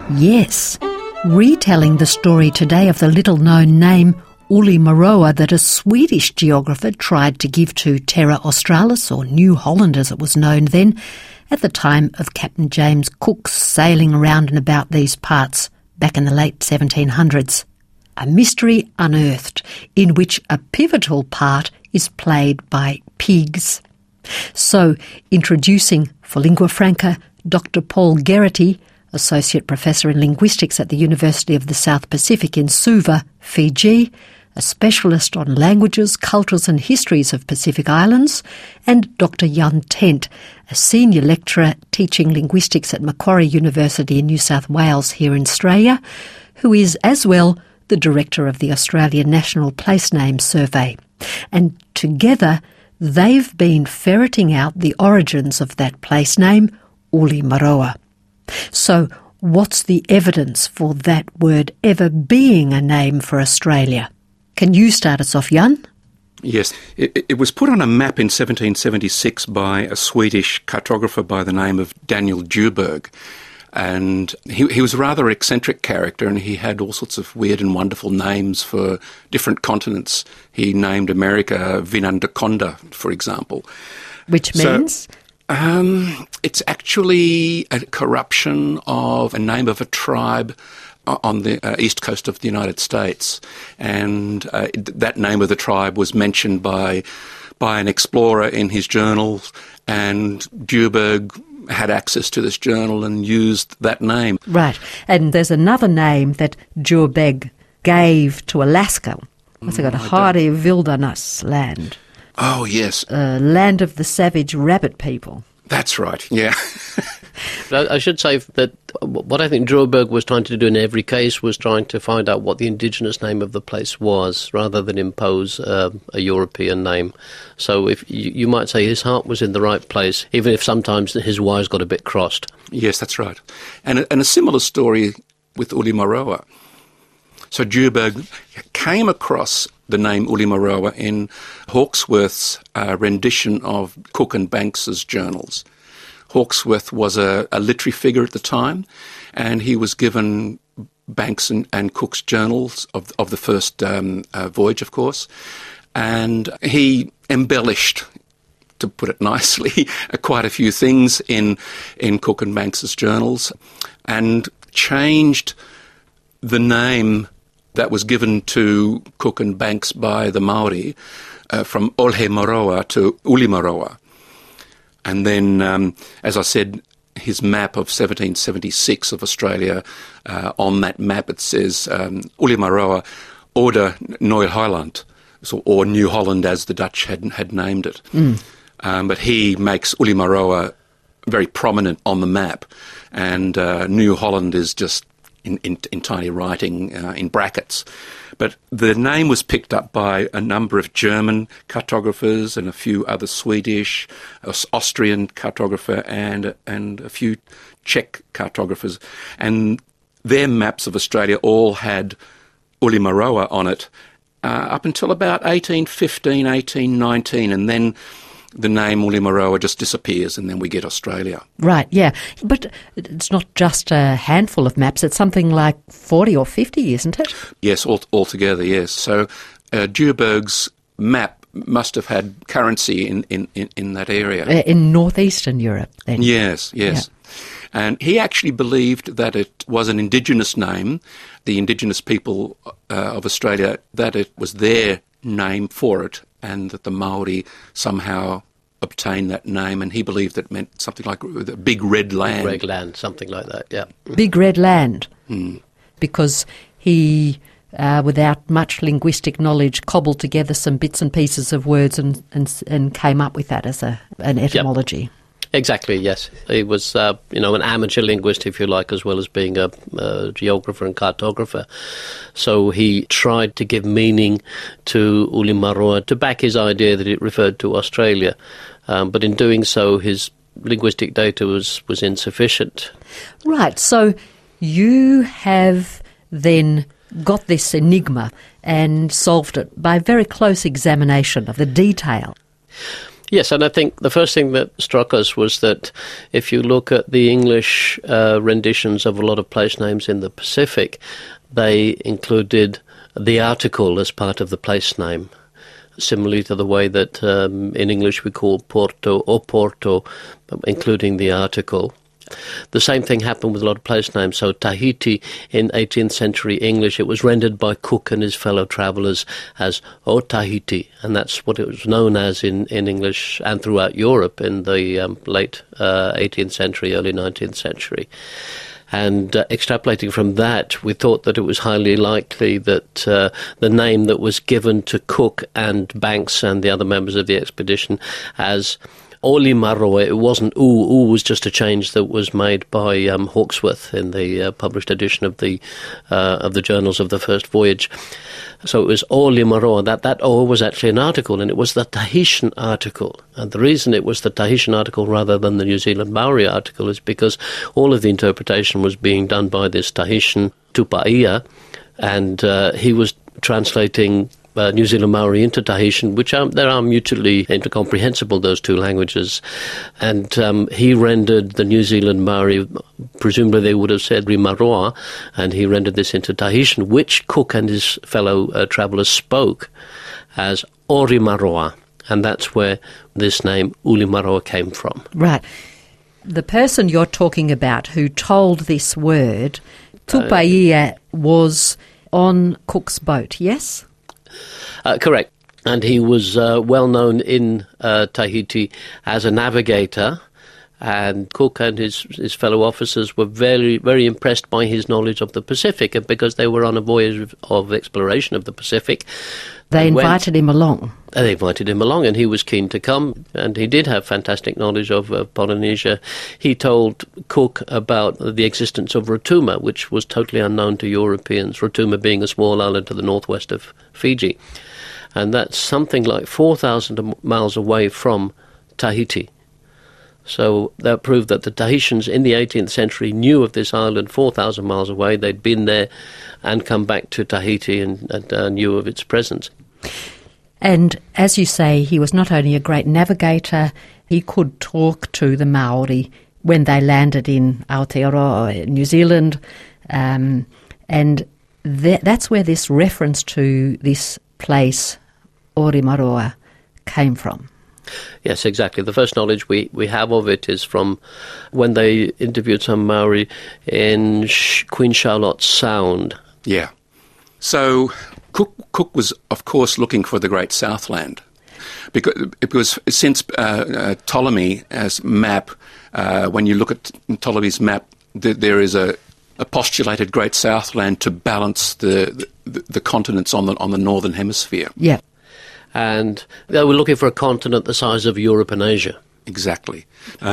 Yes, retelling the story today of the little-known name Ulimaroa that a Swedish geographer tried to give to Terra Australis, or New Holland as it was known then, at the time of Captain James Cook's sailing around and about these parts back in the late 1700s. A mystery unearthed in which a pivotal part is played by pigs. So, introducing, for lingua franca, Dr. Paul Geraghty, Associate Professor in Linguistics at the University of the South Pacific in Suva, Fiji, a specialist on languages, cultures and histories of Pacific Islands, and Dr. Jan Tent, a senior lecturer teaching linguistics at Macquarie University in New South Wales here in Australia, who is as well the director of the Australian National Place Name Survey. And together they've been ferreting out the origins of that place name, Ulimaroa. So what's the evidence for that word ever being a name for Australia? Can you start us off, Jan? Yes. It was put on a map in 1776 by a Swedish cartographer by the name of Daniel Djurberg. And he was a rather eccentric character, and he had all sorts of weird and wonderful names for different continents. He named America Vinandakonda, for example. Which means? It's actually a corruption of a name of a tribe on the east coast of the United States. And that name of the tribe was mentioned by an explorer in his journals, and Djurberg had access to this journal and used that name. Right. And there's another name that Djurberg gave to Alaska. What's it got? Hari Wilderness land. Oh, yes. Land of the savage rabbit people. That's right, yeah. I should say that what I think Djurberg was trying to do in every case was trying to find out what the indigenous name of the place was, rather than impose a European name. So if you might say his heart was in the right place, even if sometimes his wires got a bit crossed. Yes, that's right. And a similar story with Ulimaroa. So Djurberg came across the name Ulimaroa in Hawkesworth's rendition of Cook and Banks's journals. Hawkesworth was a literary figure at the time, and he was given Banks and Cook's journals of the first voyage, of course, and he embellished, to put it nicely, quite a few things in Cook and Banks's journals, and changed the name that was given to Cook and Banks by the Maori from Olhe-Maroa to Ulimaroa. And then, as I said, his map of 1776 of Australia, on that map it says Ulimaroa Order Nieuw-Holland, or New Holland as the Dutch had named it. But he makes Ulimaroa very prominent on the map, and New Holland is just in tiny writing in brackets. But the name was picked up by a number of German cartographers and a few other Swedish, Austrian cartographer and a few Czech cartographers. And their maps of Australia all had Ulimaroa on it up until about 1815, 1819, and then the name Ulimaroa just disappears, and then we get Australia. Right, yeah. But it's not just a handful of maps, it's something like 40 or 50, isn't it? Yes, altogether, yes. So Djurberg's map must have had currency in that area. In northeastern Europe, then? Yes. Yeah. And he actually believed that it was an indigenous name, the indigenous people of Australia, that it was their name for it, and that the Maori somehow obtained that name, and he believed that meant something like the Big Red Land. Big Red Land, something like that, yeah. Big Red Land. Because he, without much linguistic knowledge, cobbled together some bits and pieces of words and came up with that as an etymology. Yep. Exactly, yes. He was, an amateur linguist, if you like, as well as being a geographer and cartographer. So he tried to give meaning to Ulimaroa to back his idea that it referred to Australia. But in doing so, his linguistic data was insufficient. Right, so you have then got this enigma and solved it by very close examination of the detail. Yes, and I think the first thing that struck us was that if you look at the English renditions of a lot of place names in the Pacific, they included the article as part of the place name, similarly to the way that in English we call Porto Oporto, including the article. The same thing happened with a lot of place names. So Tahiti in 18th century English, it was rendered by Cook and his fellow travellers as O Tahiti, and that's what it was known as in English and throughout Europe in the late 18th century, early 19th century. And extrapolating from that, we thought that it was highly likely that the name that was given to Cook and Banks and the other members of the expedition as Oli Maroa, it wasn't Oo. Oo was just a change that was made by Hawkesworth in the published edition of the journals of the first voyage. So it was Oli Maroa. That O was actually an article, and it was the Tahitian article. And the reason it was the Tahitian article rather than the New Zealand Maori article is because all of the interpretation was being done by this Tahitian Tupaia, and he was translating New Zealand Maori into Tahitian, which they are mutually incomprehensible, those two languages. And he rendered the New Zealand Maori, presumably they would have said Rimaroa, and he rendered this into Tahitian, which Cook and his fellow travellers spoke as Orimaroa. And that's where this name Ulimaroa came from. Right. The person you're talking about who told this word, Tupaia, was on Cook's boat, yes? Correct. And he was well known in Tahiti as a navigator, and Cook and his fellow officers were very, very impressed by his knowledge of the Pacific, and because they were on a voyage of exploration of the Pacific. They invited him along. They invited him along, and he was keen to come, and he did have fantastic knowledge of Polynesia. He told Cook about the existence of Rotuma, which was totally unknown to Europeans, Rotuma being a small island to the northwest of Fiji. And that's something like 4,000 miles away from Tahiti. So that proved that the Tahitians in the 18th century knew of this island 4,000 miles away. They'd been there and come back to Tahiti and knew of its presence. And as you say, he was not only a great navigator, he could talk to the Maori when they landed in Aotearoa, New Zealand, and that's where this reference to this place, Orimaroa, came from. Yes, exactly. The first knowledge we have of it is from when they interviewed some Maori in Queen Charlotte Sound. Yeah. So Cook was, of course, looking for the Great Southland, because since Ptolemy's map, when you look at Ptolemy's map, there is a postulated Great Southland to balance the continents on the northern hemisphere. Yeah. And they were looking for a continent the size of Europe and Asia. Exactly.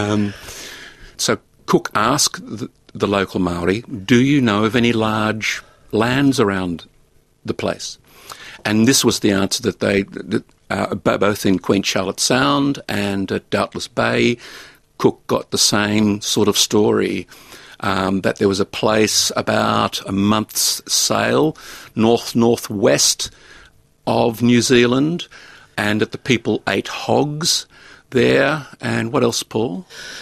So Cook asked the local Maori, do you know of any large lands around the place? And this was the answer that they, both in Queen Charlotte Sound and at Doubtless Bay, Cook got the same sort of story, that there was a place about a month's sail northwest of New Zealand, and that the people ate hogs there. And what else, Paul?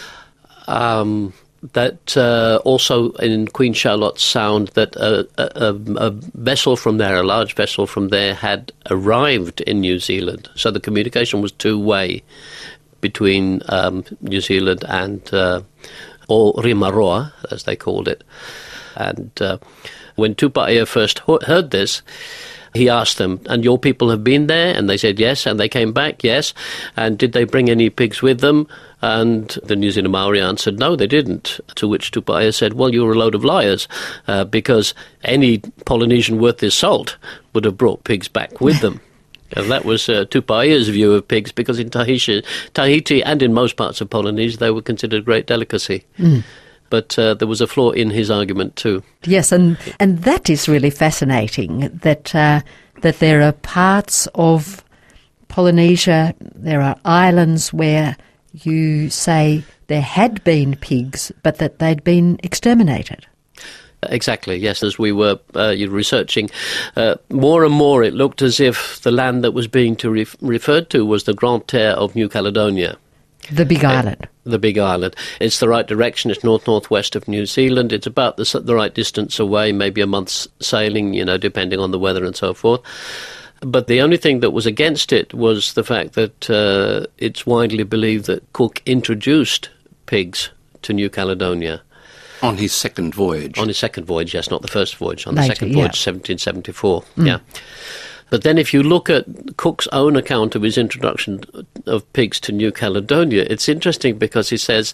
That also in Queen Charlotte Sound, that a vessel from there, a large vessel from there, had arrived in New Zealand. So the communication was two-way between New Zealand and Rimaroa, as they called it. And when Tupaia first heard this, he asked them, and your people have been there? And they said yes, and they came back, yes. And did they bring any pigs with them? And the New Zealand Maori answered, no, they didn't. To which Tupaia said, well, you're a load of liars, because any Polynesian worth his salt would have brought pigs back with them. And that was Tupaia's view of pigs, because in Tahiti and in most parts of Polynesia, they were considered a great delicacy. Mm. But there was a flaw in his argument too. Yes, and that is really fascinating, that there are parts of Polynesia, there are islands where you say there had been pigs, but that they'd been exterminated. Exactly, yes. As we were researching, more and more it looked as if the land that was being referred to was the Grande Terre of New Caledonia. The Big Island. The Big Island. It's the right direction. It's north-northwest of New Zealand. It's about the right distance away, maybe a month's sailing, depending on the weather and so forth. But the only thing that was against it was the fact that it's widely believed that Cook introduced pigs to New Caledonia. On his second voyage. On his second voyage, yes, not the first voyage. On the Later, second voyage, 1774, yeah. But then if you look at Cook's own account of his introduction of pigs to New Caledonia, it's interesting because he says,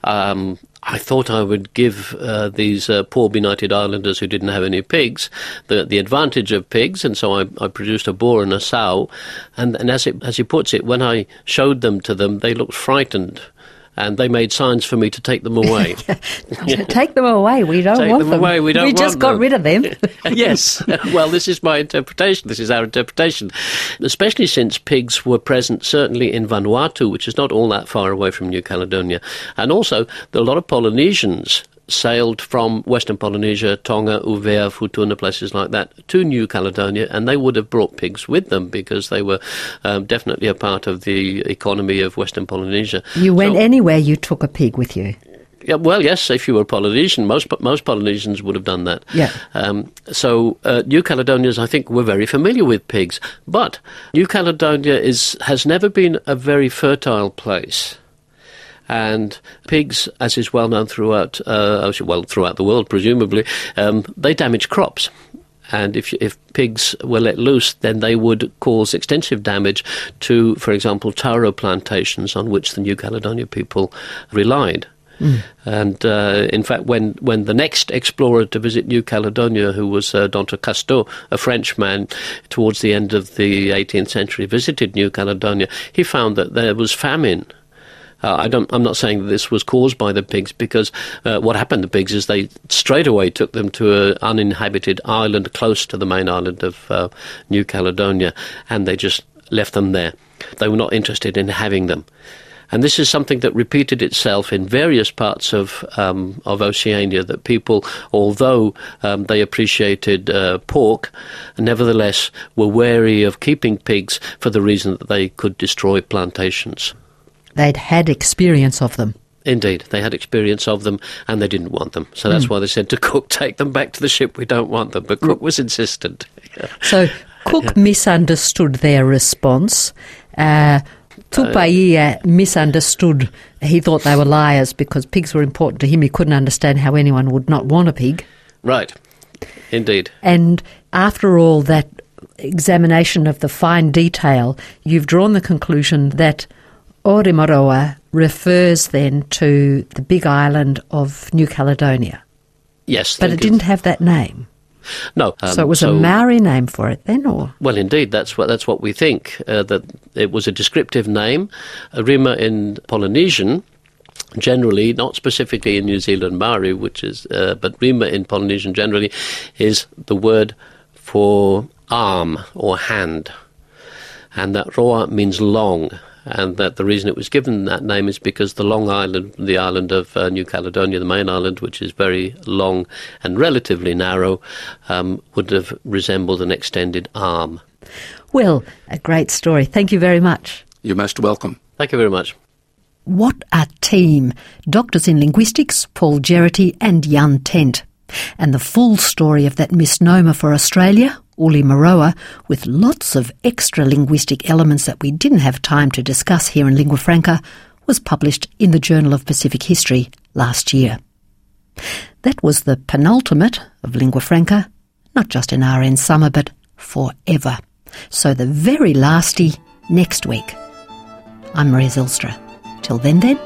I thought I would give these poor benighted islanders who didn't have any pigs the advantage of pigs, and so I produced a boar and a sow. And as he puts it, when I showed them to them, they looked frightened. And they made signs for me to take them away. Take them away. We don't take want them. them. Away. We don't we want just got them. rid of them. Yes. Well, this is my interpretation. This is our interpretation. Especially since pigs were present certainly in Vanuatu, which is not all that far away from New Caledonia. And also, a lot of Polynesians sailed from Western Polynesia, Tonga, Uvea, Futuna, places like that, to New Caledonia, and they would have brought pigs with them because they were definitely a part of the economy of Western Polynesia. You went anywhere, you took a pig with you. Yeah, well, yes, if you were Polynesian, most Polynesians would have done that. Yeah. So New Caledonians, I think, were very familiar with pigs, but New Caledonia has never been a very fertile place. And pigs, as is well known throughout the world, presumably, they damage crops. And if pigs were let loose, then they would cause extensive damage to, for example, taro plantations on which the New Caledonia people relied. And in fact, when the next explorer to visit New Caledonia, who was Dante Casteau, a Frenchman, towards the end of the 18th century, visited New Caledonia, he found that there was famine. I'm not saying that this was caused by the pigs, because what happened to pigs is they straight away took them to an uninhabited island close to the main island of New Caledonia, and they just left them there. They were not interested in having them. And this is something that repeated itself in various parts of Oceania, that people, although they appreciated pork, nevertheless were wary of keeping pigs for the reason that they could destroy plantations. They'd had experience of them. Indeed, they had experience of them, and they didn't want them. So that's why they said to Cook, take them back to the ship, we don't want them. But Cook was insistent. So Cook misunderstood their response. Tupaia misunderstood. He thought they were liars because pigs were important to him. He couldn't understand how anyone would not want a pig. Right, indeed. And after all that examination of the fine detail, you've drawn the conclusion that Ourimaroa refers then to the Big Island of New Caledonia. Yes. But it didn't have that name. No. So it was a Maori name for it then, or? Well, indeed, that's what we think, that it was a descriptive name. Rima in Polynesian, generally, not specifically in New Zealand Maori, but Rima in Polynesian generally is the word for arm or hand. And that roa means long. And that the reason it was given that name is because the long island, the island of New Caledonia, the main island, which is very long and relatively narrow, would have resembled an extended arm. Well, a great story. Thank you very much. You're most welcome. Thank you very much. What a team. Doctors in linguistics, Paul Geraghty and Jan Tent. And the full story of that misnomer for Australia, Ulimaroa, with lots of extra linguistic elements that we didn't have time to discuss here in Lingua Franca, was published in the Journal of Pacific History last year. That was the penultimate of Lingua Franca, not just in RN summer, but forever. So the very lasty next week. I'm Maria Zylstra. Till then.